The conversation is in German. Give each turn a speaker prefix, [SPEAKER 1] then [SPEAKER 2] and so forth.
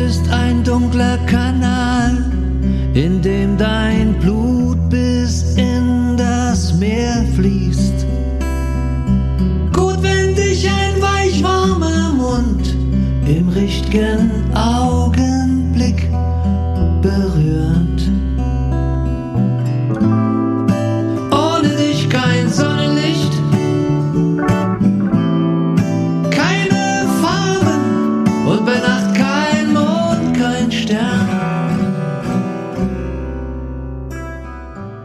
[SPEAKER 1] bist ein dunkler Kanal, in dem dein Blut bis in das Meer fließt. Gut, wenn dich ein weich warmer Mund im richtigen Augenblick